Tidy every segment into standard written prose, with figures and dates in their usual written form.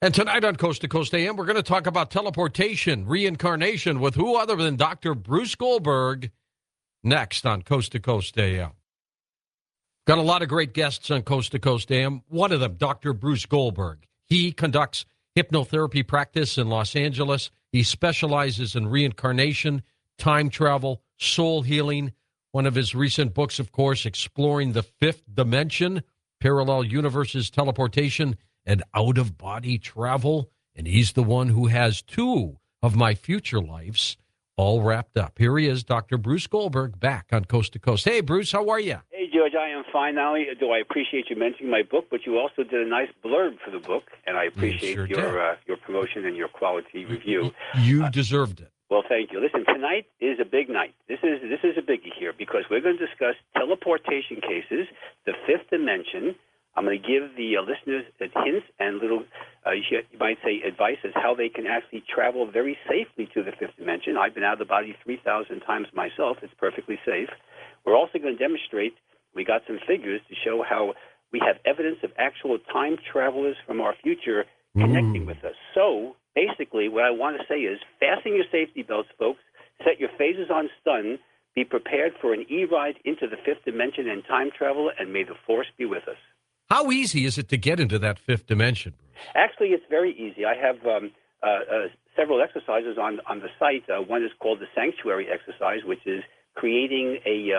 And tonight on Coast to Coast AM, we're going to talk about teleportation, reincarnation with who other than Dr. Bruce Goldberg next on Coast to Coast AM. Got a lot of great guests on Coast to Coast AM. One of them, Dr. Bruce Goldberg. He conducts hypnotherapy practice in Los Angeles. He specializes in reincarnation, time travel, soul healing. One of his recent books, of course, Exploring the Fifth Dimension, Parallel Universes, Teleportation, and out-of-body travel. And he's the one who has two of my future lives all wrapped up. Here he is, Dr. Bruce Goldberg, back on Coast to Coast. Hey, Bruce, how are you? Hey, George, I am fine. Not only do I appreciate you mentioning my book, but you also did a nice blurb for the book, and I appreciate your promotion and your quality review. You deserved it. Well, thank you. Listen, tonight is a big night. This is a biggie here because we're going to discuss teleportation cases, the fifth dimension. I'm going to give the listeners hints and little, you might say, advice as how they can actually travel very safely to the fifth dimension. I've been out of the body 3,000 times myself. It's perfectly safe. We're also going to demonstrate, we got some figures to show how we have evidence of actual time travelers from our future connecting with us. So, basically, what I want to say is fasten your safety belts, folks. Set your phases on stun. Be prepared for an e-ride into the fifth dimension and time travel, and may the force be with us. How easy is it to get into that fifth dimension, Bruce? Actually, it's very easy. I have several exercises on the site. One is called the Sanctuary exercise, which is creating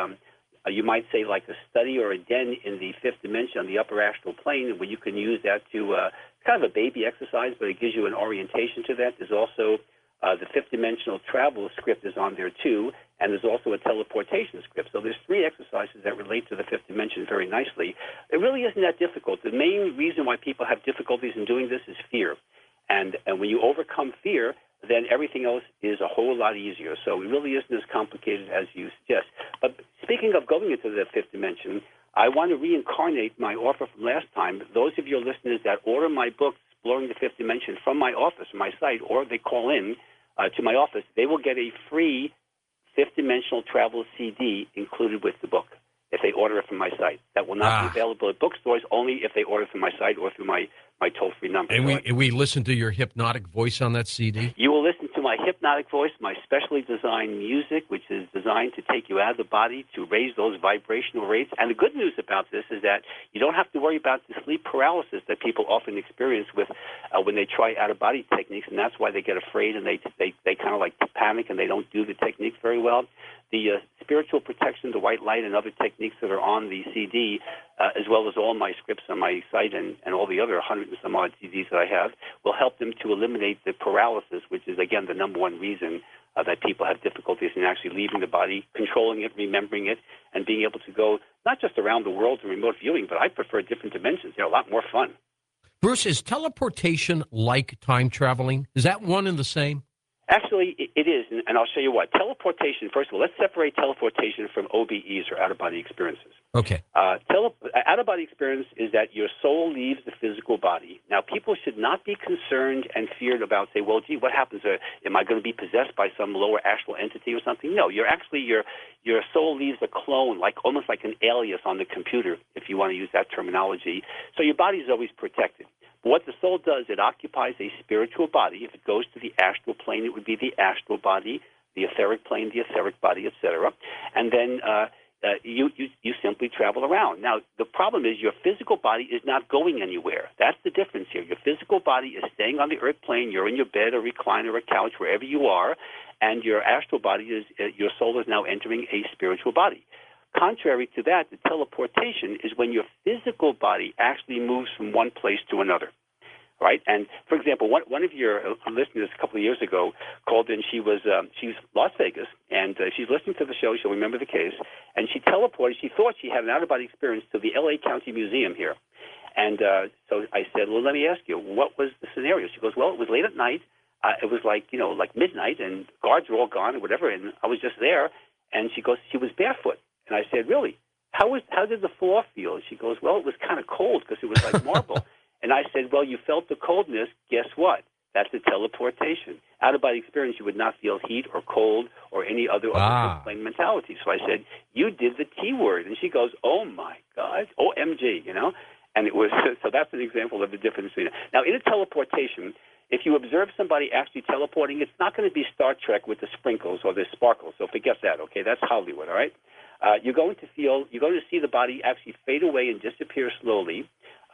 you might say like a study or a den in the fifth dimension on the upper astral plane, where you can use that to kind of a baby exercise, but it gives you an orientation to that. There's also the fifth dimensional travel script is on there too, and there's also a teleportation script. So there's three exercises that relate to the fifth dimension very nicely. It really isn't that difficult. The main reason why people have difficulties in doing this is fear. And when you overcome fear, then everything else is a whole lot easier. So it really isn't as complicated as you suggest. But speaking of going into the fifth dimension, I want to reincarnate my offer from last time. Those of your listeners that order my book, Exploring the Fifth Dimension, from my office, my site, or they call in to my office, they will get a free fifth dimensional travel CD included with the book if they order it from my site. That will not be available at bookstores, only if they order from my site or through my toll-free number. And we listen to your hypnotic voice on that CD? You will listen to my hypnotic voice, my specially designed music, which is designed to take you out of the body, to raise those vibrational rates. And the good news about this is that you don't have to worry about the sleep paralysis that people often experience with when they try out-of-body techniques, and that's why they get afraid and they kind of like panic and they don't do the techniques very well. The spiritual protection, the white light, and other techniques that are on the CD, as well as all my scripts on my site and all the other 100 and some odd CDs that I have, will help them to eliminate the paralysis, which is, again, the number one reason that people have difficulties in actually leaving the body, controlling it, remembering it, and being able to go not just around the world to remote viewing, but I prefer different dimensions. They're a lot more fun. Bruce, is teleportation like time traveling? Is that one and the same? Actually, it is, and I'll show you why. Teleportation, first of all, let's separate teleportation from OBEs, or out-of-body experiences. Okay. Out-of-body experience is that your soul leaves the physical body. Now, people should not be concerned and feared about, say, well, gee, what happens? Am I going to be possessed by some lower astral entity or something? No, your soul leaves a clone, almost like an alias on the computer, if you want to use that terminology. So your body is always protected. What the soul does, it occupies a spiritual body. If it goes to the astral plane, it would be the astral body, the etheric plane, the etheric body, etc. And then you simply travel around. Now, the problem is your physical body is not going anywhere. That's the difference here. Your physical body is staying on the earth plane. You're in your bed or recliner or couch, wherever you are, and your astral body is, your soul is now entering a spiritual body. Contrary to that, the teleportation is when your physical body actually moves from one place to another, right? And, for example, one of your listeners a couple of years ago called in. She's Las Vegas, and she's listening to the show. She'll remember the case. And she teleported. She thought she had an out-of-body experience to the L.A. County Museum here. And so I said, well, let me ask you, what was the scenario? She goes, well, it was late at night. It was like midnight, and guards were all gone or whatever, and I was just there. And she goes, she was barefoot. And I said, really? How did the floor feel? She goes, well, it was kind of cold because it was like marble. And I said, well, you felt the coldness. Guess what? That's the teleportation. Out-of-body experience, you would not feel heat or cold or any other plane mentality. So I said, you did the T word. And she goes, oh, my God, OMG, And it was so that's an example of the difference between it. Now, in a teleportation, if you observe somebody actually teleporting, it's not going to be Star Trek with the sprinkles or the sparkles. So forget that, okay? That's Hollywood, all right? You're going to see the body actually fade away and disappear slowly.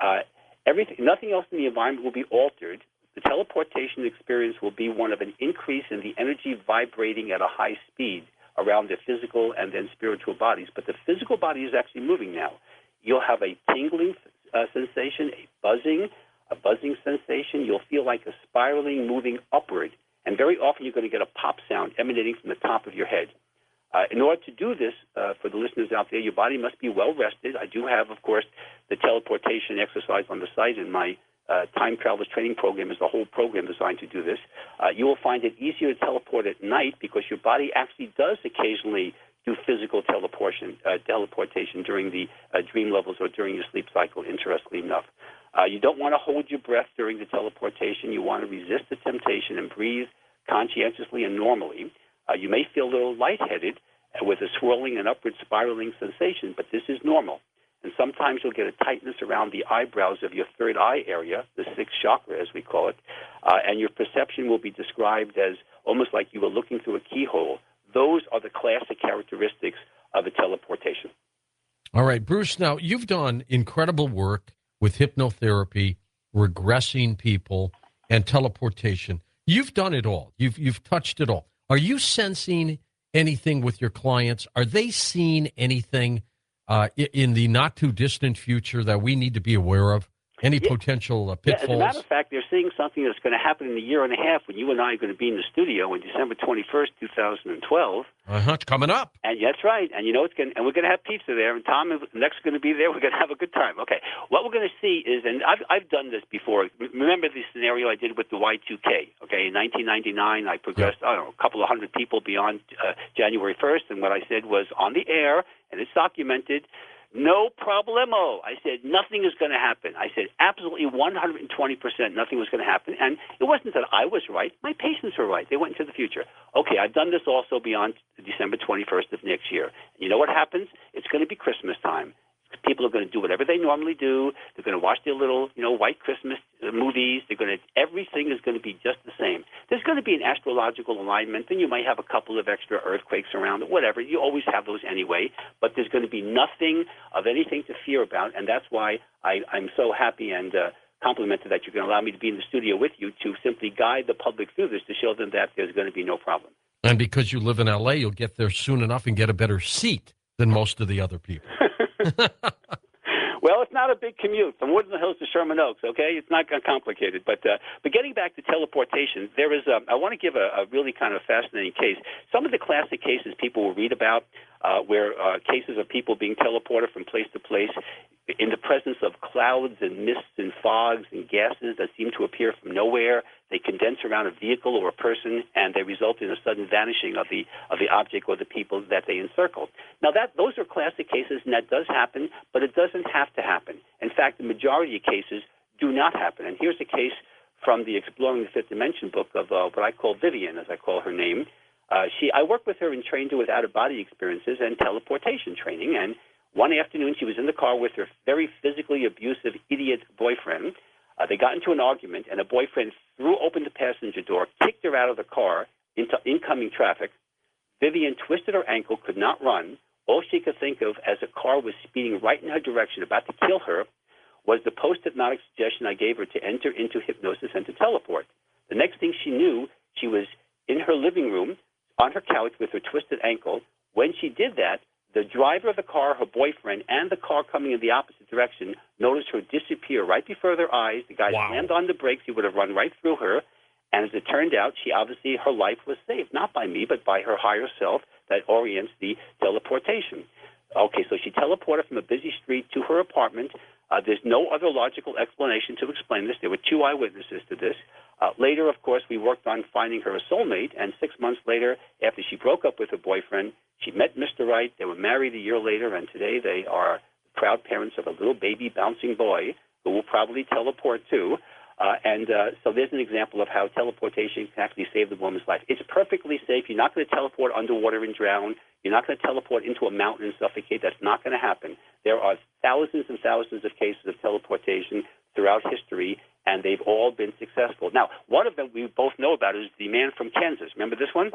Nothing else in the environment will be altered. The teleportation experience will be one of an increase in the energy vibrating at a high speed around the physical and then spiritual bodies. But the physical body is actually moving now. You'll have a tingling sensation, a buzzing sensation. You'll feel like a spiraling, moving upward. And very often you're going to get a pop sound emanating from the top of your head. In order to do this, for the listeners out there, your body must be well rested. I do have, of course, the teleportation exercise on the site, and my Time Travelers Training Program is the whole program designed to do this. You will find it easier to teleport at night because your body actually does occasionally do physical teleportation during the dream levels or during your sleep cycle, interestingly enough. You don't want to hold your breath during the teleportation. You want to resist the temptation and breathe conscientiously and normally. You may feel a little lightheaded with a swirling and upward spiraling sensation, but this is normal. And sometimes you'll get a tightness around the eyebrows of your third eye area, the sixth chakra, as we call it, and your perception will be described as almost like you were looking through a keyhole. Those are the classic characteristics of a teleportation. All right, Bruce, now you've done incredible work with hypnotherapy, regressing people, and teleportation. You've done it all. You've touched it all. Are you sensing anything with your clients? Are they seeing anything in the not-too-distant future that we need to be aware of? Any potential pitfalls? Yeah, as a matter of fact, they're seeing something that's going to happen in a year and a half when you and I are going to be in the studio on December 21st, 2012. It's coming up. And that's right. And you know and we're going to have pizza there, and Tom is next going to be there. We're going to have a good time. Okay. What we're going to see is, and I've done this before. Remember the scenario I did with the Y2K? Okay, in 1999, I progressed, a couple of hundred people beyond January 1st, and what I said was on the air, and it's documented. No problemo. I said nothing is going to happen. I said absolutely 120% nothing was going to happen. And it wasn't that I was right. My patients were right. They went into the future. Okay, I've done this also beyond December 21st of next year. You know what happens? It's going to be Christmas time. People are going to do whatever they normally do. They're going to watch their little, white Christmas movies. Everything is going to be just the same. There's going to be an astrological alignment, and you might have a couple of extra earthquakes around it, whatever. You always have those anyway, but there's going to be nothing of anything to fear about, and that's why I'm so happy and complimented that you're going to allow me to be in the studio with you to simply guide the public through this to show them that there's going to be no problem. And because you live in L.A., you'll get there soon enough and get a better seat than most of the other people. Well, it's not a big commute from Woodland Hills to Sherman Oaks, okay? It's not complicated. But getting back to teleportation, there is I want to give a really kind of fascinating case. Some of the classic cases people will read about where cases of people being teleported from place to place in the presence of clouds and mists and fogs and gases that seem to appear from nowhere. They condense around a vehicle or a person, and they result in a sudden vanishing of the object or the people that they encircle. Now, those are classic cases, and that does happen, but it doesn't have to happen. In fact, the majority of cases do not happen. And here's a case from the Exploring the Fifth Dimension book of what I call Vivian, as I call her name. I worked with her and trained her with out-of-body experiences and teleportation training, and one afternoon she was in the car with her very physically abusive idiot boyfriend. They got into an argument, and the boyfriend threw open the passenger door, kicked her out of the car into incoming traffic. Vivian twisted her ankle, could not run. All she could think of as a car was speeding right in her direction, about to kill her, was the post-hypnotic suggestion I gave her to enter into hypnosis and to teleport. The next thing she knew, she was in her living room on her couch with her twisted ankle. When she did that, the driver of the car, her boyfriend, and the car coming in the opposite direction noticed her disappear right before their eyes. The guy slammed on the brakes. He would have run right through her. And as it turned out, her life was saved, not by me, but by her higher self that orients the teleportation. Okay, so she teleported from a busy street to her apartment. There's no other logical explanation to explain this. There were 2 eyewitnesses to this. Later, of course, we worked on finding her a soulmate, and 6 months later, after she broke up with her boyfriend, she met Mr. Right. They were married a year later, and today they are proud parents of a little baby bouncing boy who will probably teleport too. And so there's an example of how teleportation can actually save the woman's life. It's perfectly safe. You're not going to teleport underwater and drown. You're not going to teleport into a mountain and suffocate. That's not going to happen. There are thousands and thousands of cases of teleportation throughout history, and they've all been successful. Now, one of them we both know about is the man from Kansas. Remember this one?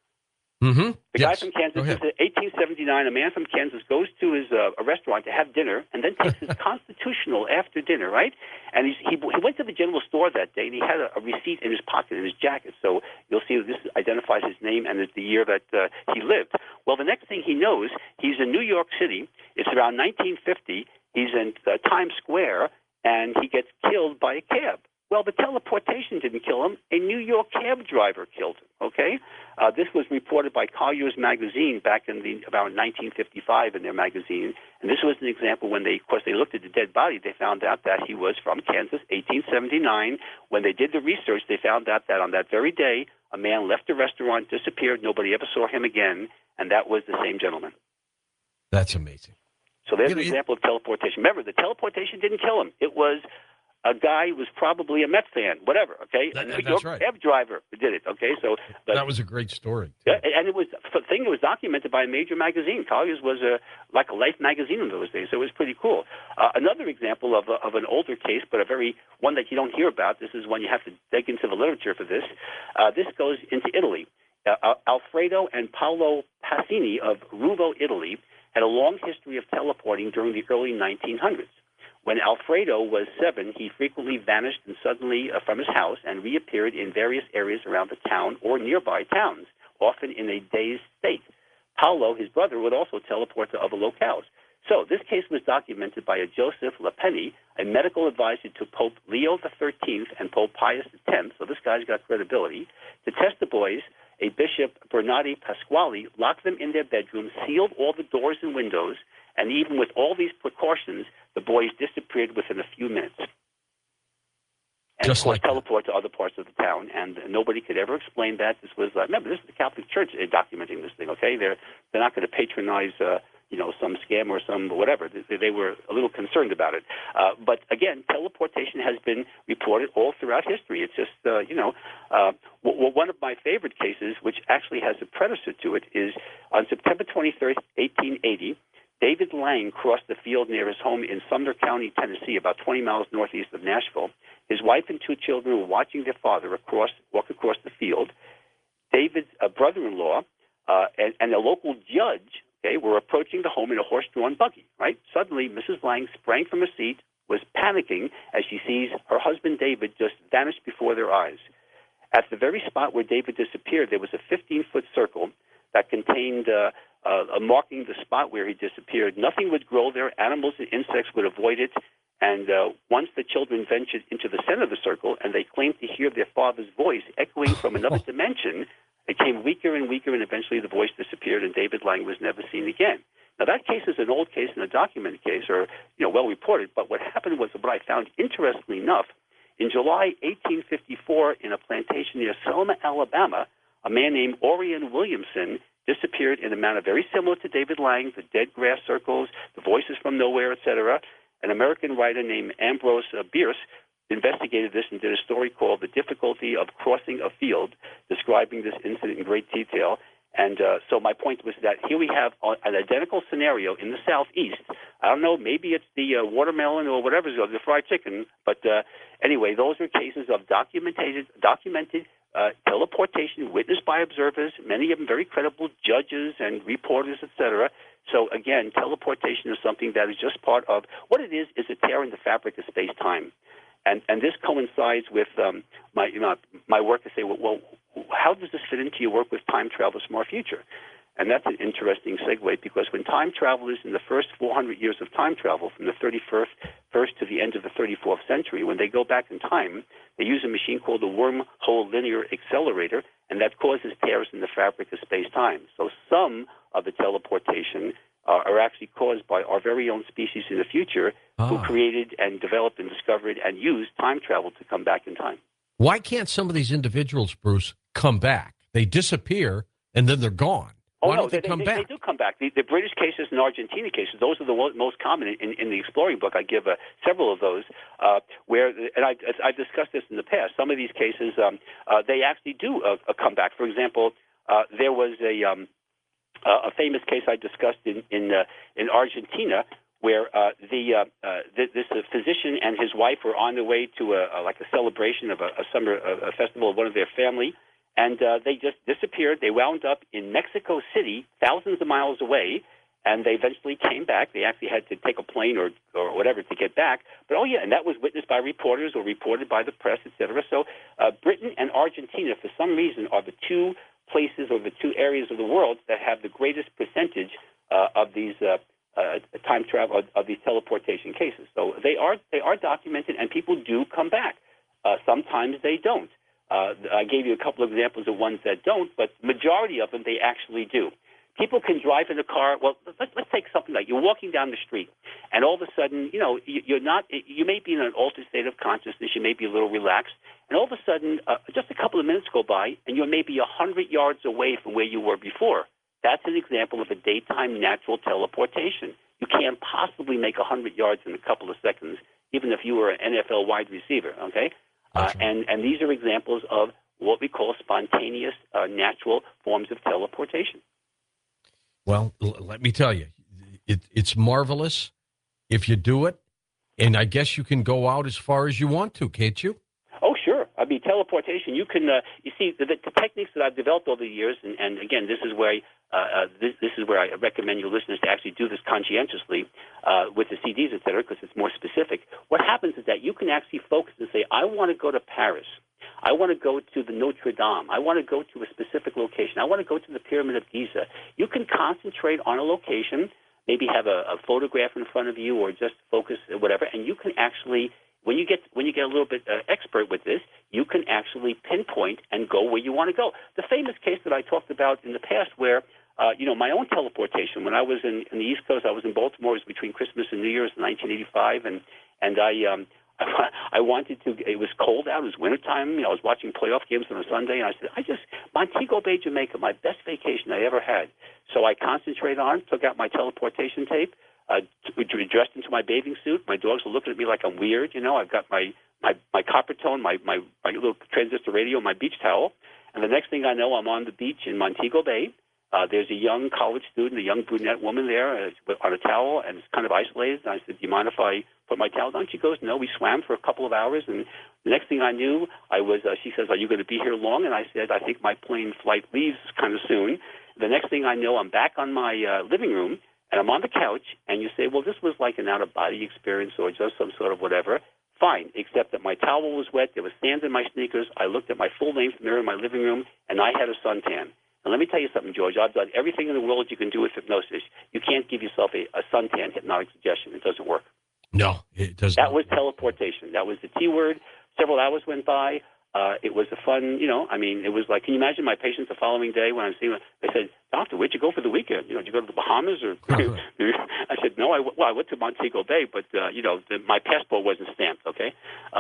Mm-hmm. The guy from Kansas, this is 1879, a man from Kansas goes to his a restaurant to have dinner and then takes his constitutional after dinner, right? And he went to the general store that day, and he had a receipt in his pocket, in his jacket. So you'll see that this identifies his name and the year that he lived. Well, the next thing he knows, he's in New York City. It's around 1950. He's in Times Square, and he gets killed by a cab. Well, the teleportation didn't kill him. A New York cab driver killed him, okay? This was reported by Collier's magazine back in about 1955 in their magazine. And this was an example when they looked at the dead body, they found out that he was from Kansas, 1879. When they did the research, they found out that on that very day, a man left the restaurant, disappeared, nobody ever saw him again, and that was the same gentleman. That's amazing. So there's an example of teleportation. Remember, the teleportation didn't kill him. It was a guy who was probably a Mets fan, whatever, okay? A New York cab driver did it, okay? So that was a great story. Yeah, and it was the thing that was documented by a major magazine. Collier's was like a Life magazine in those days, so it was pretty cool. Another example of an older case, but one that you don't hear about. This is one you have to dig into the literature for this. This goes into Italy. Alfredo and Paolo Passini of Ruvo, Italy, had a long history of teleporting during the early 1900s. When Alfredo was 7, he frequently vanished and suddenly from his house and reappeared in various areas around the town or nearby towns, often in a dazed state. Paolo, his brother, would also teleport to other locales. So this case was documented by a Joseph Lepeni, a medical advisor to Pope Leo XIII and Pope Pius X, so this guy's got credibility. To test the boys, a Bishop Bernardi Pasquale locked them in their bedroom, sealed all the doors and windows, and even with all these precautions, the boys disappeared within a few minutes. And just of course, like teleport to other parts of the town, and nobody could ever explain that. This was remember, this is the Catholic Church documenting this thing. Okay, they're not going to patronize some scam or some whatever. They were a little concerned about it. But again, teleportation has been reported all throughout history. It's just one of my favorite cases, which actually has a predecessor to it, is on September 23rd, 1880. David Lang crossed the field near his home in Sumner County, Tennessee, about 20 miles northeast of Nashville. His wife and 2 children were watching their father walk across the field. David's brother-in-law and a local judge, were approaching the home in a horse-drawn buggy, right? Suddenly, Mrs. Lang sprang from her seat, was panicking as she sees her husband David just vanish before their eyes. At the very spot where David disappeared, there was a 15-foot circle that contained marking the spot where he disappeared. Nothing would grow there. Animals and insects would avoid it. And once the children ventured into the center of the circle and they claimed to hear their father's voice echoing from another dimension, it came weaker and weaker, and eventually the voice disappeared, and David Lang was never seen again. Now, that case is an old case and a documented case, or well reported. But what happened was, what I found interestingly enough, in July 1854, in a plantation near Selma, Alabama, a man named Orion Williamson disappeared in a manner very similar to David Lang, the dead grass circles, the voices from nowhere, etc. An American writer named Ambrose Bierce investigated this and did a story called The Difficulty of Crossing a Field, describing this incident in great detail. And so my point was that here we have an identical scenario in the southeast. I don't know, maybe it's the watermelon or whatever, the fried chicken. But anyway, those are cases of documented teleportation witnessed by observers, many of them very credible judges and reporters, etc. So again, teleportation is something that is just part of what it is a tear in the fabric of space-time. And this coincides with my work to say, well, how does this fit into your work with Time Travel Smart Future? And that's an interesting segue, because when time travelers in the first 400 years of time travel, from the 31st to the end of the 34th century, when they go back in time, they use a machine called the Wormhole Linear Accelerator, and that causes tears in the fabric of space-time. So some of the teleportation are actually caused by our very own species in the future who created and developed and discovered and used time travel to come back in time. Why can't some of these individuals, Bruce, come back? They disappear, and then they're gone. Oh, Why no, don't they come back? They do come back. The British cases and Argentina cases, those are the most common. In the Exploring book, I give several of those where, and I've discussed this in the past, some of these cases, they actually do come back. For example, there was a famous case I discussed in Argentina where this physician and his wife were on their way to a celebration of a summer festival of one of their family, and they just disappeared. They wound up in Mexico City, thousands of miles away, and they eventually came back. They actually had to take a plane or whatever to get back. But, and that was witnessed by reporters or reported by the press, et cetera. So Britain and Argentina, for some reason, are the two places or the two areas of the world that have the greatest percentage of these time travel, of these teleportation cases. So they are documented, and people do come back. Sometimes they don't. I gave you a couple of examples of ones that don't, but majority of them they actually do. People can drive in a car. Well, let's take something like you're walking down the street, and all of a sudden, you're not. You may be in an altered state of consciousness. You may be a little relaxed, and all of a sudden, just a couple of minutes go by, and you're maybe 100 yards away from where you were before. That's an example of a daytime natural teleportation. You can't possibly make 100 yards in a couple of seconds, even if you were an NFL wide receiver. Okay. And these are examples of what we call spontaneous, natural forms of teleportation. Well, let me tell you, it's marvelous if you do it, and I guess you can go out as far as you want to, can't you? Oh, sure. I mean, teleportation, you can, you see, the techniques that I've developed over the years, and again, this is where this is where I recommend your listeners to actually do this conscientiously with the CDs, et cetera, because it's more specific. What happens is that you can actually focus and say, I want to go to Paris. I want to go to the Notre Dame. I want to go to a specific location. I want to go to the Pyramid of Giza. You can concentrate on a location, maybe have a photograph in front of you or just focus whatever, and you can actually, when you get a little bit expert with this, you can actually pinpoint and go where you want to go. The famous case that I talked about in the past where my own teleportation, when I was in the East Coast, I was in Baltimore, it was between Christmas and New Year's in 1985, and I wanted to, it was cold out, it was wintertime, I was watching playoff games on a Sunday, and I said, Montego Bay, Jamaica, my best vacation I ever had. So I concentrated on, took out my teleportation tape, dressed into my bathing suit. My dogs were looking at me like I'm weird, I've got my copper tone, my little transistor radio, my beach towel, and the next thing I know, I'm on the beach in Montego Bay. There's a young college student, a young brunette woman there on a towel, and it's kind of isolated. And I said, do you mind if I put my towel down? She goes, no. We swam for a couple of hours, and the next thing I knew, she says, are you going to be here long? And I said, I think my plane flight leaves kind of soon. The next thing I know, I'm back on my living room, and I'm on the couch, and you say, well, this was like an out-of-body experience or just some sort of whatever. Fine, except that my towel was wet, there was sand in my sneakers, I looked at my full-length mirror in my living room, and I had a suntan. And let me tell you something, George. I've done everything in the world you can do with hypnosis. You can't give yourself a suntan hypnotic suggestion. It doesn't work. No, it doesn't. That was teleportation. That was the T word. Several hours went by. It was a fun, it was like, can you imagine my patients the following day when I'm seeing them? They said, doctor, where'd you go for the weekend? Did you go to the Bahamas? Or I said, no, I went to Montego Bay, but, my passport wasn't stamped, okay?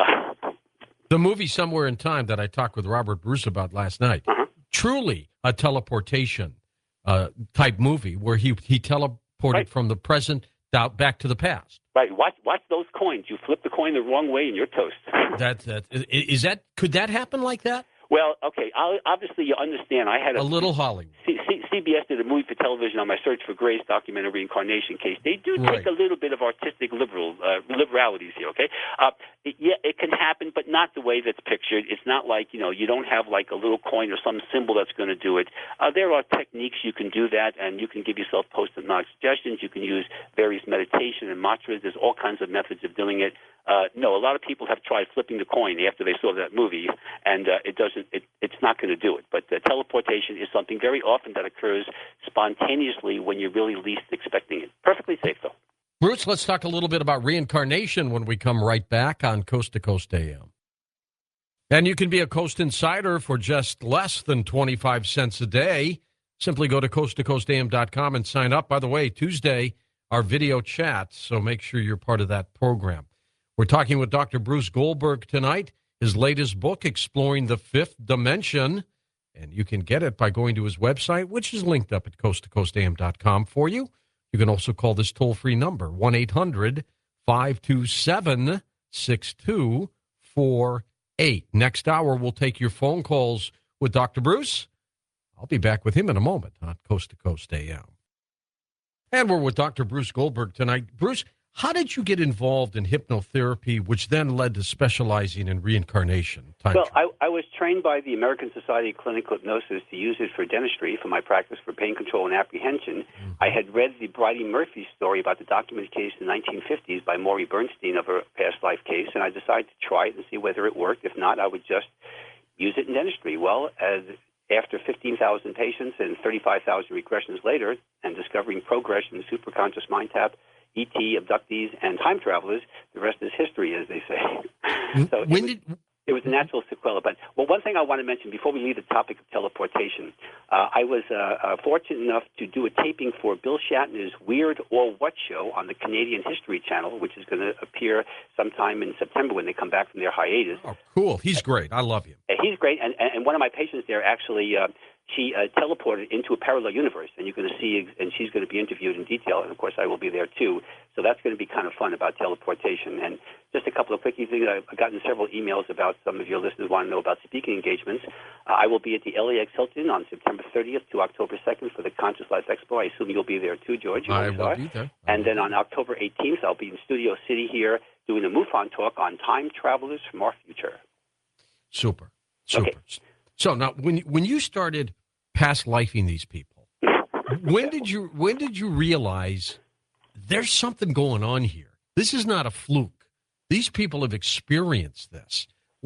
The movie Somewhere in Time that I talked with Robert Bruce about last night, truly a teleportation type movie where he teleported from the present back to the past. Right. Watch those coins. You flip the coin the wrong way and you're toast. Could that happen like that? Well, okay. Obviously, you understand. I had a little Hollywood. CBS did a movie for television on my Search for Grace documentary reincarnation case. They do take a little bit of artistic liberalities here. Okay, it can happen, but not the way that's pictured. It's not like you don't have like a little coin or some symbol that's going to do it. There are techniques you can do that, and you can give yourself post-hypnotic suggestions. You can use various meditation and mantras. There's all kinds of methods of doing it. No, a lot of people have tried flipping the coin after they saw that movie, and it's not going to do it. But teleportation is something very often that occurs spontaneously when you're really least expecting it. Perfectly safe, though. Bruce, let's talk a little bit about reincarnation when we come right back on Coast to Coast AM. And you can be a Coast Insider for just less than 25 cents a day. Simply go to coasttocoastam.com and sign up. By the way, Tuesday, our video chat, so make sure you're part of that program. We're talking with Dr. Bruce Goldberg tonight, his latest book, Exploring the Fifth Dimension. And you can get it by going to his website, which is linked up at coasttocoastam.com for you. You can also call this toll-free number, 1-800-527-6248. Next hour, we'll take your phone calls with Dr. Bruce. I'll be back with him in a moment on Coast to Coast AM. And we're with Dr. Bruce Goldberg tonight. Bruce, how did you get involved in hypnotherapy, which then led to specializing in reincarnation? Well, I was trained by the American Society of Clinical Hypnosis to use it for dentistry, for my practice for pain control and apprehension. Mm-hmm. I had read the Bridie Murphy story about the documented case in the 1950s by Maury Bernstein of her past life case, and I decided to try it and see whether it worked. If not, I would just use it in dentistry. Well, after 15,000 patients and 35,000 regressions later, and discovering progression, superconscious mind tap, ET, abductees, and time travelers, the rest is history, as they say. So it was a natural sequela. But one thing I want to mention before we leave the topic of teleportation, I was fortunate enough to do a taping for Bill Shatner's Weird or What show on the Canadian History Channel, which is going to appear sometime in September when they come back from their hiatus. Oh, cool. He's great. I love him. He's great. And one of my patients there actually she teleported into a parallel universe, and you're going to see, and she's going to be interviewed in detail, and of course I will be there too. So that's going to be kind of fun about teleportation. And just a couple of quick things. I've gotten several emails about some of your listeners want to know about speaking engagements. I will be at the LAX Hilton on September 30th to October 2nd for the Conscious Life Expo. I assume you'll be there too, George. I will be there. And then on October 18th, I'll be in Studio City here doing a MUFON talk on time travelers from our future. Super. Okay. So now, when you started past lifing these people, when did you realize there's something going on here? This is not a fluke. These people have experienced this.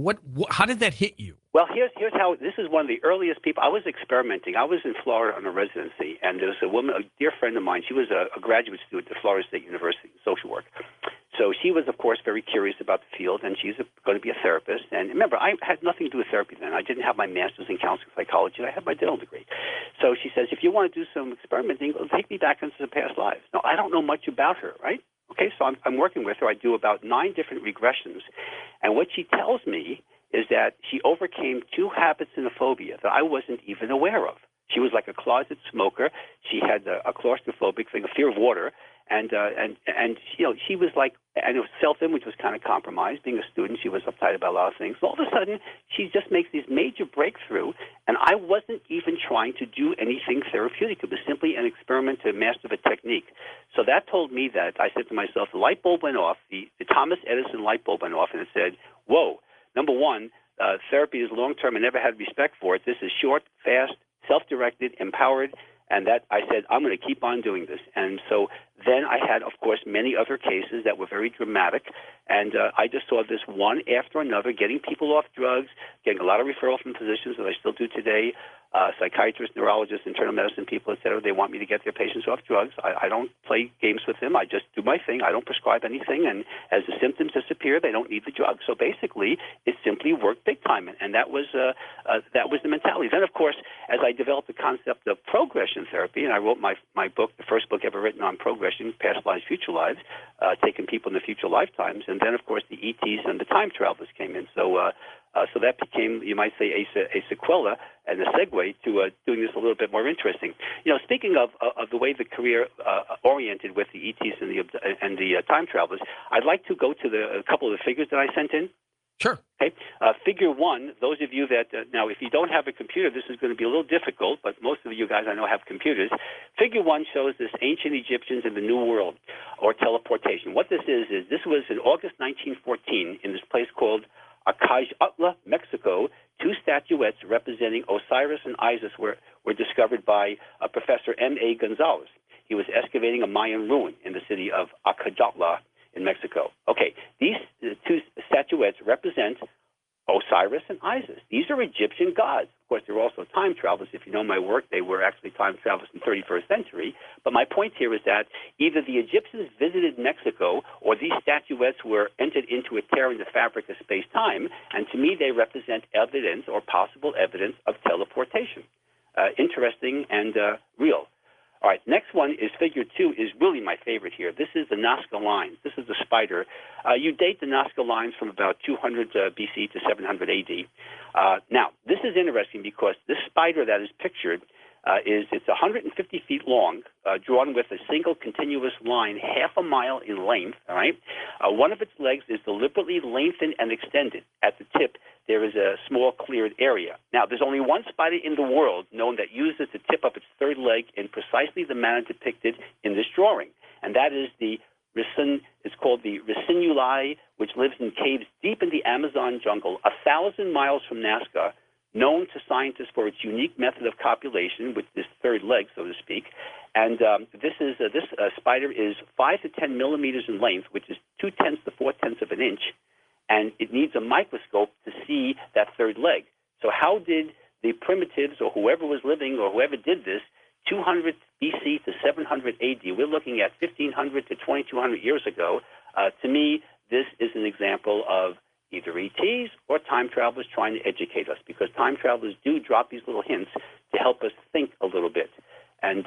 How did that hit you? Well, here's how. This is one of the earliest people. I was experimenting. I was in Florida on a residency, and there was a woman, a dear friend of mine. She was a graduate student at Florida State University in social work. So she was, of course, very curious about the field, and she's going to be a therapist. And remember, I had nothing to do with therapy then. I didn't have my master's in counseling psychology. I had my dental degree. So she says, if you want to do some experimenting, take me back into the past lives. Now, I don't know much about her, right? Okay, so I'm working with her. I do about 9 different regressions. And what she tells me is that she overcame 2 habits and a phobia that I wasn't even aware of. She was like a closet smoker. She had a claustrophobic thing, a fear of water. And you know, she was like, and her self-image was kind of compromised. Being a student, she was uptight about a lot of things. So all of a sudden, she just makes these major breakthrough, and I wasn't even trying to do anything therapeutic. It was simply an experiment to master the technique. So that told me that I said to myself, the light bulb went off, the Thomas Edison light bulb went off, and it said, whoa, number one, therapy is long-term and never had respect for it. This is short, fast, self-directed, empowered, and that I said, I'm going to keep on doing this. And so then I had, of course, many other cases that were very dramatic, and I just saw this one after another, getting people off drugs, getting a lot of referrals from physicians that I still do today, psychiatrists, neurologists, internal medicine people, et cetera. They want me to get their patients off drugs. I don't play games with them. I just do my thing. I don't prescribe anything, and as the symptoms disappear, they don't need the drug. So basically, it simply worked big time, and that was the mentality. Then, of course, as I developed the concept of progression therapy, and I wrote my book, the first book ever written on progression, past lives, future lives, taking people in the future lifetimes, and then, of course, the ETs and the time travelers came in. So that became, you might say, a sequela and a segue to doing this a little bit more interesting. You know, speaking of the way the career oriented with the ETs and the time travelers, I'd like to go to a couple of the figures that I sent in. Sure. Okay. Figure 1, those of you that, now if you don't have a computer, this is going to be a little difficult, but most of you guys I know have computers. Figure 1 shows this ancient Egyptians in the New World, or teleportation. What this is this was in August 1914 in this place called Acajutla, Mexico. 2 statuettes representing Osiris and Isis were discovered by Professor M.A. Gonzalez. He was excavating a Mayan ruin in the city of Acajutla in Mexico. Okay, these 2 statuettes represent Osiris and Isis. These are Egyptian gods. Of course, they're also time travelers. If you know my work, they were actually time travelers in the 31st century. But my point here is that either the Egyptians visited Mexico or these statuettes were entered into a tear in the fabric of space-time, and to me they represent evidence or possible evidence of teleportation. Interesting and real. All right, next one is figure 2 is really my favorite here. This is the Nazca Lines. This is the spider. You date the Nazca Lines from about 200 BC to 700 AD. Now, this is interesting because this spider that is pictured it's 150 feet long, drawn with a single continuous line, half a mile in length. All right, one of its legs is deliberately lengthened and extended. At the tip, there is a small cleared area. Now, there's only one spider in the world known that uses the tip of its third leg in precisely the manner depicted in this drawing, and that is the it's called the Ricinulae, which lives in caves deep in the Amazon jungle, 1,000 miles from Nazca, known to scientists for its unique method of copulation with this third leg, so to speak. And this spider is 5 to 10 millimeters in length, which is 0.2 to 0.4 of an inch, and it needs a microscope to see that third leg. So how did the primitives or whoever was living or whoever did this 200 BC to 700 AD, we're looking at 1,500 to 2,200 years ago. To me, this is an example of either ETs or time travelers trying to educate us, because time travelers do drop these little hints to help us think a little bit. And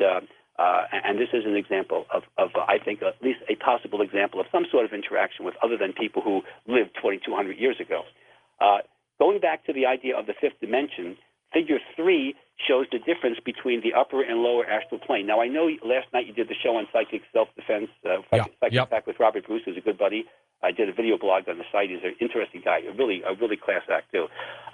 this is an example of I think, at least a possible example of some sort of interaction with other than people who lived 2,200 years ago. Going back to the idea of the fifth dimension, figure 3 shows the difference between the upper and lower astral plane. Now, I know last night you did the show on psychic self-defense, psychic attack with Robert Bruce, who's a good buddy. I did a video blog on the site. He's an interesting guy, a really class act too.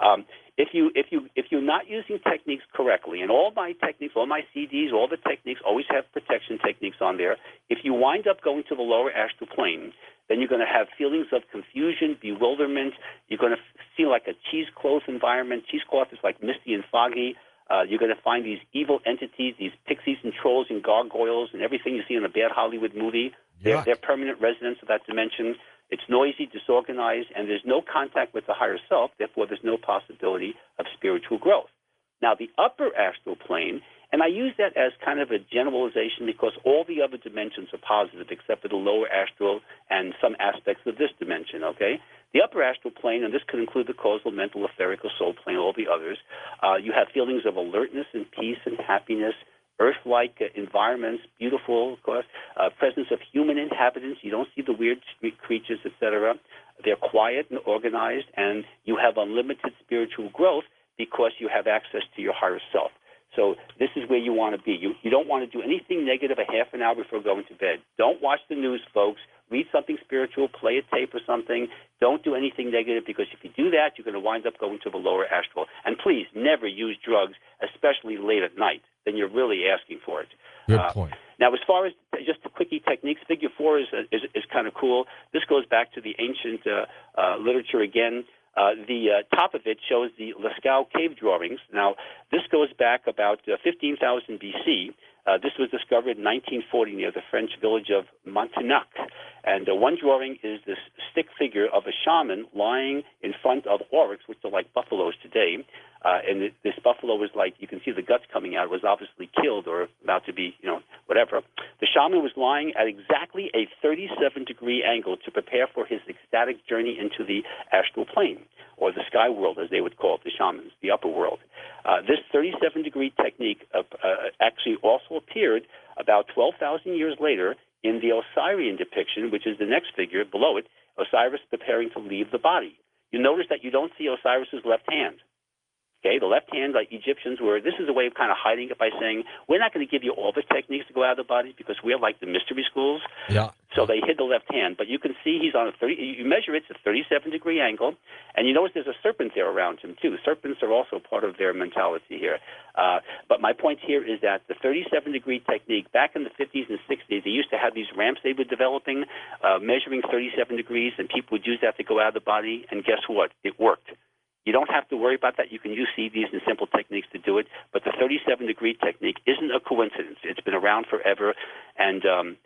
If you're not using techniques correctly, and all my techniques, all my CDs, all the techniques always have protection techniques on there. If you wind up going to the lower astral plane, then you're going to have feelings of confusion, bewilderment. You're going to feel like a cheesecloth environment. Cheesecloth is like misty and foggy. You're going to find these evil entities, these pixies and trolls and gargoyles and everything you see in a bad Hollywood movie. They're permanent residents of that dimension. It's noisy, disorganized, and there's no contact with the higher self. Therefore, there's no possibility of spiritual growth. Now, the upper astral plane, and I use that as kind of a generalization because all the other dimensions are positive except for the lower astral and some aspects of this dimension, okay? The upper astral plane, and this could include the causal, mental, etheric, or soul plane, all the others, you have feelings of alertness and peace and happiness, Earth-like environments, beautiful, of course, presence of human inhabitants. You don't see the weird street creatures, etc. They're quiet and organized, and you have unlimited spiritual growth because you have access to your higher self. So this is where you want to be. You don't want to do anything negative a half an hour before going to bed. Don't watch the news, folks. Read something spiritual, play a tape or something. Don't do anything negative, because if you do that, you're going to wind up going to the lower astral. And please, never use drugs, especially late at night. Then you're really asking for it. Good point. Now, as far as just the quickie techniques, figure 4 is kind of cool. This goes back to the ancient literature again. The top of it shows the Lascaux cave drawings. Now, this goes back about 15,000 BC. This was discovered in 1940 near the French village of Montignac. And one drawing is this stick figure of a shaman lying in front of oryx, which are like buffaloes today. And this buffalo was like, you can see the guts coming out. It was obviously killed or about to be, whatever. The shaman was lying at exactly a 37-degree angle to prepare for his ecstatic journey into the astral plane, or the sky world, as they would call it, the shamans, the upper world. This 37-degree technique actually also appeared about 12,000 years later in the Osirian depiction, which is the next figure below it, Osiris preparing to leave the body. You notice that you don't see Osiris's left hand. Okay, the left hand, like Egyptians were, this is a way of kind of hiding it by saying, we're not going to give you all the techniques to go out of the body because we're like the mystery schools. Yeah. So they hid the left hand. But you can see he's on you measure it's a 37-degree angle, and you notice there's a serpent there around him, too. Serpents are also part of their mentality here. But my point here is that the 37-degree technique, back in the 50s and 60s, they used to have these ramps they were developing, measuring 37 degrees, and people would use that to go out of the body, and guess what? It worked. You don't have to worry about that. You can use CDs and simple techniques to do it. But the 37-degree technique isn't a coincidence. It's been around forever. And,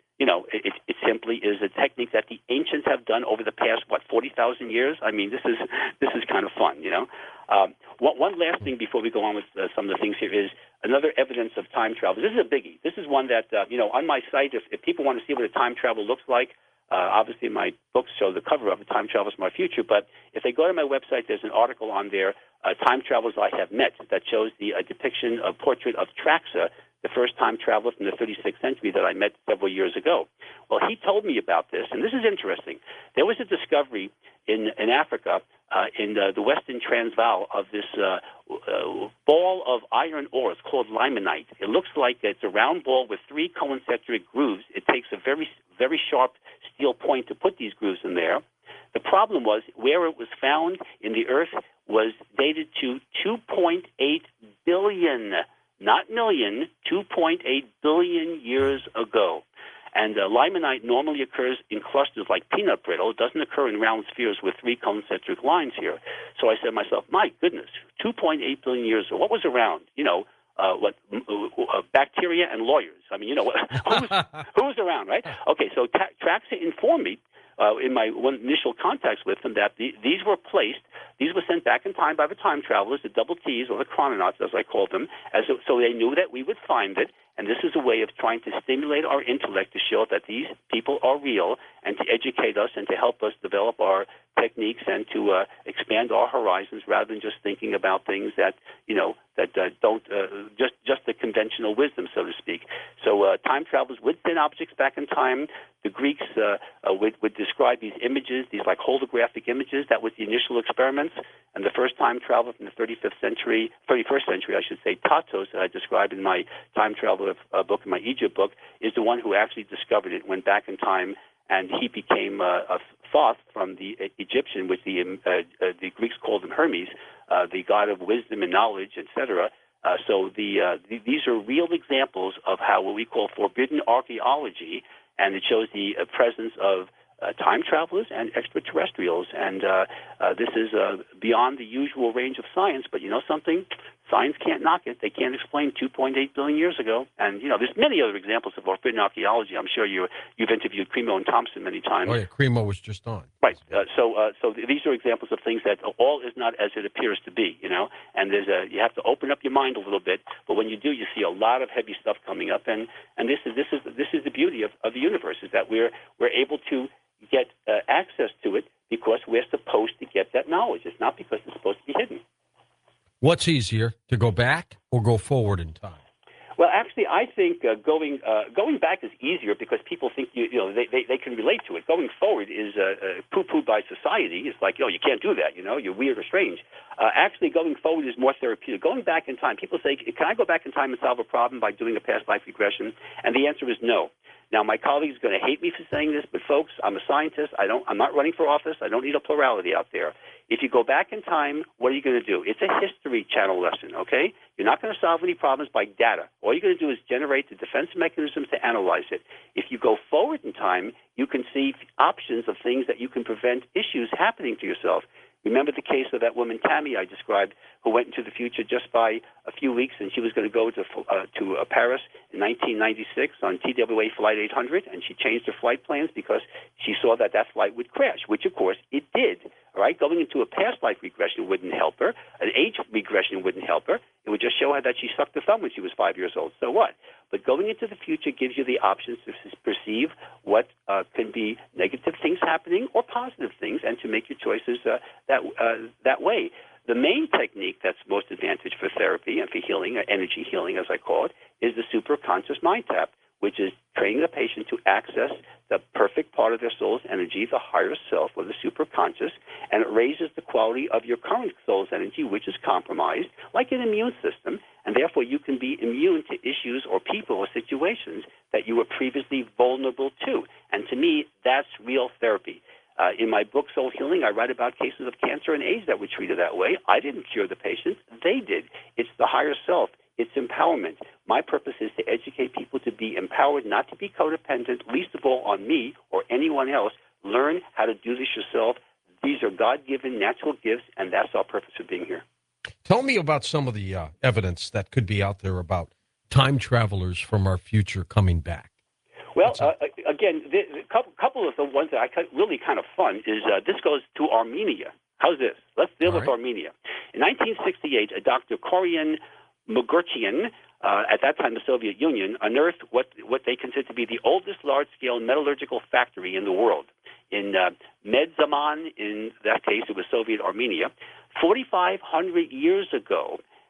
it simply is a technique that the ancients have done over the past, 40,000 years? I mean, this is kind of fun, One last thing before we go on with some of the things here is another evidence of time travel. This is a biggie. This is one that, on my site, if people want to see what a time travel looks like, obviously, my books show the cover of it, Time Travels from Our Future, but if they go to my website, there's an article on there, Time Travelers I Have Met, that shows a depiction, a portrait of Traxa, the first time traveler from the 36th century that I met several years ago. Well, he told me about this, and this is interesting. There was a discovery in Africa, in the Western Transvaal, of this ball of iron ore. It's called limonite. It looks like it's a round ball with 3 concentric grooves. It takes a very, very sharp steel point to put these grooves in there. The problem was where it was found in the earth was dated to 2.8 billion, not million, 2.8 billion years ago. And limonite normally occurs in clusters like peanut brittle. It doesn't occur in round spheres with 3 concentric lines here. So I said to myself, my goodness, 2.8 billion years ago, what was around? Bacteria and lawyers. I mean, who was around, right? Okay, so Traxa informed me in my initial contacts with them that these were sent back in time by the time travelers, the double T's, or the chrononauts, as I called them, so they knew that we would find it. And this is a way of trying to stimulate our intellect to show that these people are real and to educate us and to help us develop our techniques and to expand our horizons rather than just thinking about things that, don't just the conventional wisdom, so to speak. So time travelers would send objects back in time. The Greeks would describe these images, these like holographic images. That was the initial experiments. And the first time traveler from the 31st century, I should say, Tatos, that I described in my time traveler book, in my Egypt book, is the one who actually discovered it, went back in time, and he became a Thoth from the Egyptian, which the Greeks called him Hermes, the god of wisdom and knowledge, etc. So these are real examples of how what we call forbidden archaeology, and it shows the presence of time travelers and extraterrestrials. And this is beyond the usual range of science, but you know something? Science can't knock it. They can't explain 2.8 billion years ago. And, there's many other examples of forbidden archaeology. I'm sure you've interviewed Cremo and Thompson many times. Oh, yeah, Cremo was just on. Right. So these are examples of things that all is not as it appears to be, and you have to open up your mind a little bit. But when you do, you see a lot of heavy stuff coming up. And this is the beauty of the universe, is that we're able to get access to it because we're supposed to get that knowledge. It's not because it's supposed to be hidden. What's easier, to go back or go forward in time? Well, actually, I think going back is easier because people think they can relate to it. Going forward is poo-pooed by society. It's like, you can't do that. You're weird or strange. Actually, going forward is more therapeutic. Going back in time, people say, can I go back in time and solve a problem by doing a past life regression? And the answer is no. Now, my colleagues are going to hate me for saying this, but folks, I'm a scientist. I'm not running for office. I don't need a plurality out there. If you go back in time, what are you going to do? It's a History Channel lesson, okay? You're not going to solve any problems by data. All you're going to do is generate the defense mechanisms to analyze it. If you go forward in time, you can see options of things that you can prevent issues happening to yourself. Remember the case of that woman, Tammy, I described, who went into the future just by a few weeks, and she was going to go to Paris in 1996 on TWA Flight 800, and she changed her flight plans because she saw that flight would crash, which, of course, it did. All right, going into a past life regression wouldn't help her. An age regression wouldn't help her. It would just show her that she sucked a thumb when she was 5 years old. So what? But going into the future gives you the options to perceive what can be negative things happening or positive things, and to make your choices that way. The main technique that's most advantage for therapy and for healing, or energy healing as I call it, is the superconscious mind tap, which is training the patient to access the perfect part of their soul's energy, the higher self, or the superconscious, and it raises the quality of your current soul's energy, which is compromised, like an immune system, and therefore you can be immune to issues or people or situations that you were previously vulnerable to. And to me, that's real therapy. In my book, Soul Healing, I write about cases of cancer and AIDS that were treated that way. I didn't cure the patient. They did. It's the higher self. It's empowerment. My purpose is to educate people to be empowered, not to be codependent, least of all on me or anyone else. Learn how to do this yourself. These are God-given natural gifts, and that's our purpose of being here. Tell me about some of the evidence that could be out there about time travelers from our future coming back. Well, again, a couple of the ones that I really kind of fun is this goes to Armenia. How's this? Let's deal with Armenia. In 1968, a Dr. Korian Mugurchian, at that time the Soviet Union, unearthed what they considered to be the oldest large-scale metallurgical factory in the world. In Medzaman, in that case, it was Soviet Armenia. 4,500 years ago,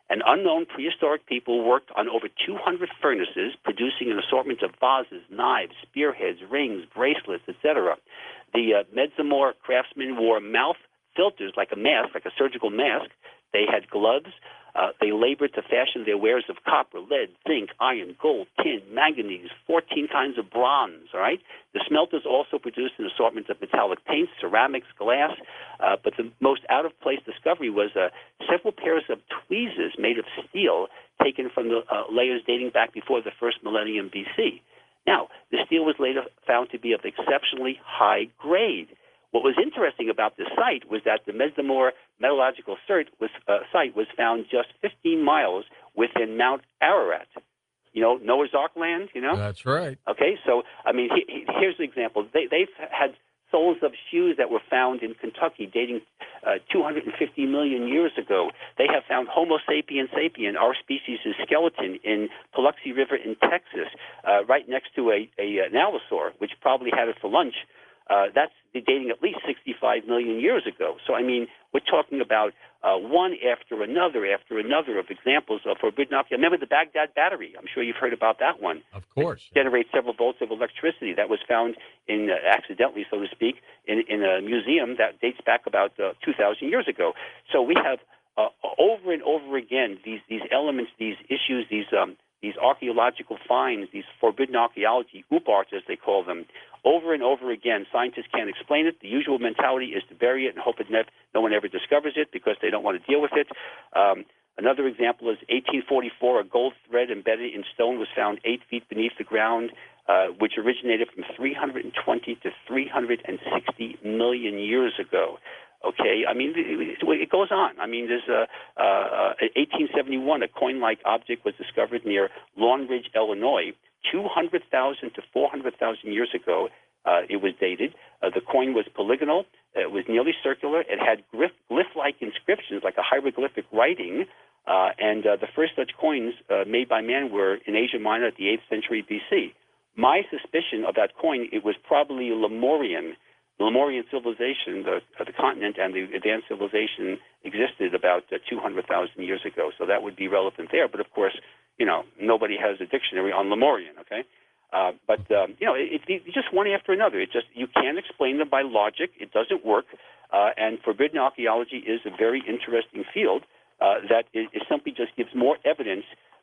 An unknown prehistoric people worked on over 200 furnaces, producing an assortment of vases, knives, spearheads, rings, bracelets, etc. The Medzimor craftsmen wore mouth filters like a mask, like a surgical mask. They had gloves. They labored to fashion their wares of copper, lead, zinc, iron, gold, tin, manganese, 14 kinds of bronze, all right? The smelters also produced an assortment of metallic paints, ceramics, glass, but the most out-of-place discovery was several pairs of tweezers made of steel taken from the layers dating back before the first millennium BC. Now, the steel was later found to be of exceptionally high grade. What was interesting about this site was that the Medzimor metallurgical site was found just 15 miles within Mount Ararat. You know, Noah's Ark land, you know? That's right. Okay, so, I mean, here's an example. They've had soles of shoes that were found in Kentucky dating 250 million years ago. They have found Homo sapien sapien, our species' skeleton, in Paluxy River in Texas, right next to an allosaur, which probably had it for lunch. That's dating at least 65 million years ago. So, I mean, we're talking about one after another of examples of forbidden objects. Remember the Baghdad battery? I'm sure you've heard about that one. Of course. It generates several volts of electricity. That was found in, accidentally, so to speak, in a museum that dates back about 2,000 years ago. So we have over and over again these elements, these issues, these archaeological finds, these forbidden archaeology, UPARTs as they call them, over and over again. Scientists can't explain it. The usual mentality is to bury it and hope no one ever discovers it because they don't want to deal with it. Another example is 1844, a gold thread embedded in stone was found 8 feet beneath the ground, which originated from 320 to 360 million years ago. Okay, I mean, it goes on. I mean, there's 1871, a coin-like object was discovered near Long Ridge, Illinois, 200,000 to 400,000 years ago. It was dated. The coin was polygonal. It was nearly circular. It had glyph-like inscriptions, like a hieroglyphic writing. And the first such coins made by man were in Asia Minor at the 8th century BC. My suspicion of that coin, it was probably Lemurian. The Lemurian civilization, the continent and the advanced civilization existed about 200,000 years ago. So that would be relevant there. But, of course, you know, nobody has a dictionary on Lemurian, okay? You know, it's just one after another. You can't explain them by logic. It doesn't work. And forbidden archaeology is a very interesting field that it simply just gives more evidence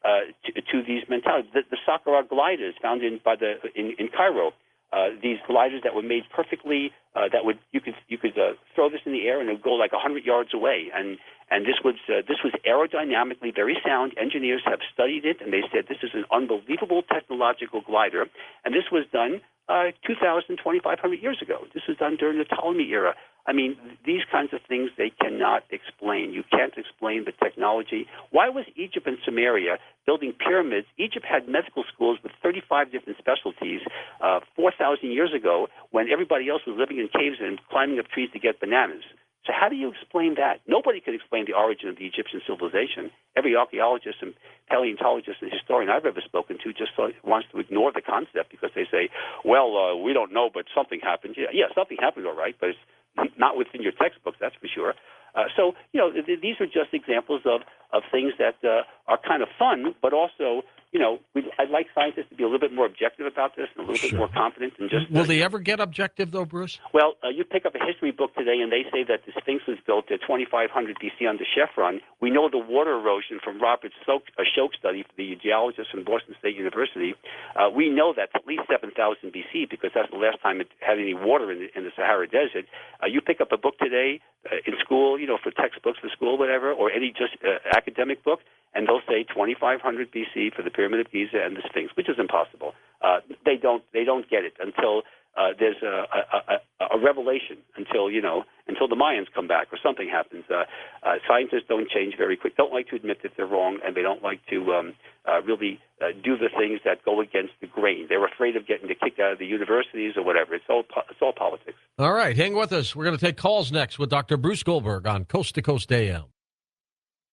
to these mentalities. The Saqqara gliders found in Cairo, these gliders that were made perfectly, you could throw this in the air and it would go like 100 yards away, and this was aerodynamically very sound. Engineers have studied it, and they said this is an unbelievable technological glider, and this was done 2,000, 2,500 years ago. This was done during the Ptolemy era. I mean, these kinds of things they cannot explain. You can't explain the technology. Why was Egypt and Sumeria building pyramids? Egypt had medical schools with 35 different specialties 4,000 years ago when everybody else was living in caves and climbing up trees to get bananas. So how do you explain that? Nobody could explain the origin of the Egyptian civilization. Every archaeologist and paleontologist and historian I've ever spoken to just wants to ignore the concept because they say, well, we don't know, but something happened. Yeah, something happened, all right, but it's not within your textbooks, that's for sure. So, you know, these are just examples of things that are kind of fun, but also, you know, I'd like scientists to be a little bit more objective about this and a little bit more confident. And just will they ever get objective, though, Bruce? Well, you pick up a history book today, and they say that the Sphinx was built at 2500 BC under Chevron. We know the water erosion from Robert Schoch study, the geologist from Boston State University. We know that's at least 7000 BC because that's the last time it had any water in the Sahara Desert. You pick up a book today in school, you know, for textbooks for school, whatever, or any just academic book, and they'll say 2500 BC for the Pyramid of Giza and the Sphinx, which is impossible. They don't get it until there's a revelation, until the Mayans come back or something happens. Scientists don't change very quick. Don't like to admit that they're wrong, and they don't like to really do the things that go against the grain. They're afraid of getting kicked out of the universities or whatever. It's all politics. All right, hang with us. We're going to take calls next with Dr. Bruce Goldberg on Coast to Coast AM.